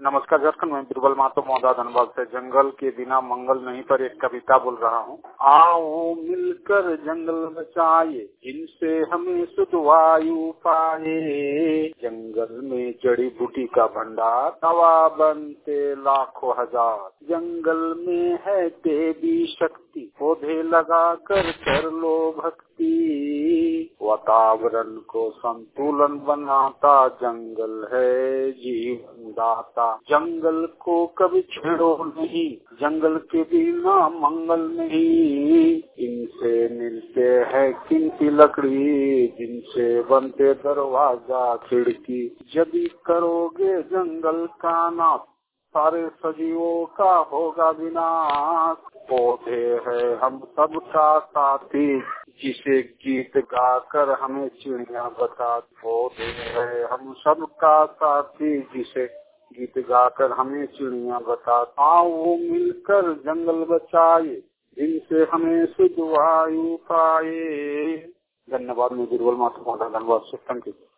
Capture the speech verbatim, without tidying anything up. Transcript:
नमस्कार झारखंड में बीरबल मातो मौदा धनबाद से जंगल के बिना मंगल नहीं पर एक कविता बोल रहा हूँ। आओ मिलकर जंगल बचाए, जिनसे हमें शुद्ध वायु पाए। जंगल में जड़ी बूटी का भंडार, दवा बनते लाखों हजार। जंगल में है देवी शक्ति, पौधे लगा कर कर लो भक्ति। वातावरण को संतुलन बनाता जंगल है जीवन दाता। जंगल को कभी छेड़ो नहीं, जंगल के बिना मंगल नहीं। इनसे मिलते हैं कीमती लकड़ी, जिनसे बनते दरवाजा खिड़की। जब करोगे जंगल का नाश, सारे सजीवों का होगा विनाश। पौधे है हम सबका साथी, जिसे गीत गाकर हमें चिड़िया बता। पौधे है हम सबका साथी, जिसे गीत गाकर हमें चिड़िया बता। आओ मिलकर जंगल बचाए, इनसे हमें शुद्ध वायु पाए। धन्यवाद। मैं बीरबल मातो मौदा धनबाद से। Thank you.